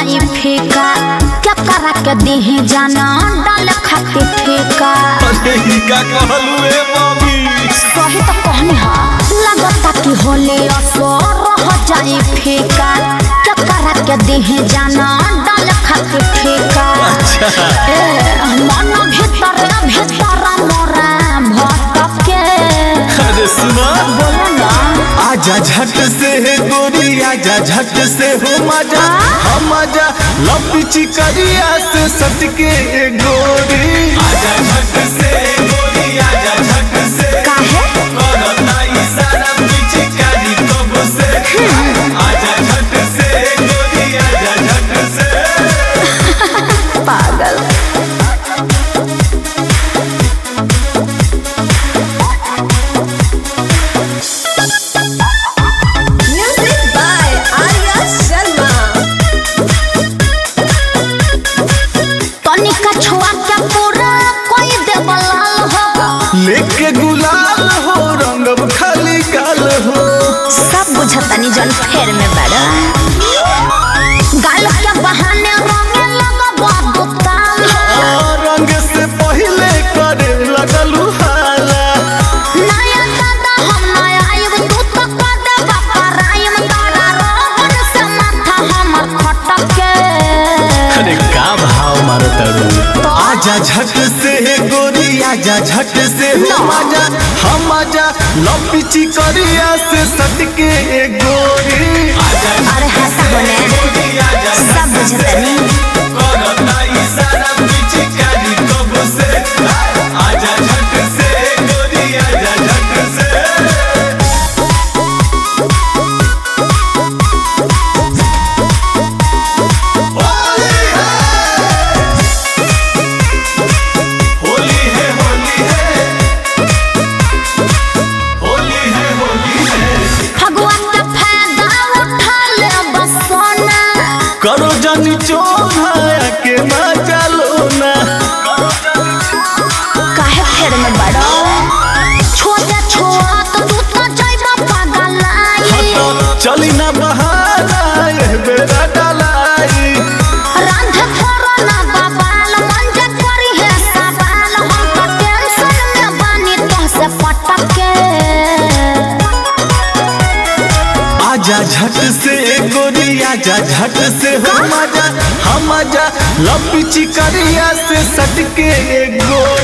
जाई फेंका क्या करा के देहे जाना डाल खाते ठेका। अरे ही का कहलू ए मम्मी सही तो कहनी हा लगता कि होले असर रह जाई फेंका क्या करा के देहे जाना डाल खाते ठेका। अच्छा मन भीतर भीतर मोरा भटके। अरे सुना बोलो ना आजा झट से गोरी आजा झट से हो मजा हम आजा लपची करिया से सटके गोरी आजा झट से गोरी आजा झट से काहे करता इशारा पीछे करी कब से आजा झट से गोरी आजा झट से पागल। Music by Arya Sharma. तनिका छुआ क्या पूरा कोई देवलाल हो। लेके गुलाल हो रंगब खाली गाल हो सब बुझतनी जन फेर में बड़ा गाल के बहाने रंगे लगा बाबू ताल हो। रंग से पहले करे लगलू हाला नया दादा हम नया आइब तू तो कदे बापा राइम तारा रोहन से माथा हमर खटके। अरे का भाव मारो तड़ू आजा झट से गोरी आजा झट से हो आजा हम आजा लपची करिया से सटके गोरी आजा अरे हंसा होने सब बुझतनी करता इशारा पीछे करी कब से आजा झट से गोरी आजा झट से होली है होली है होली है होली है फगुआ के फायदा उठा ले बसोना। करो जानी चोना के मजा लो ना काहे फेर में बड़ा छोटे छोट तू तो जाइबा पागलाई। चली ना बहाना ये बेरा डालाई रांध करो ना बाबाल मन जे करी है सवाल हम तो टेंशन में बानी तो से पटके। आजा झट से गोरी आजा झट से हो मजा हम आजा लपची करिया से सटके गोरी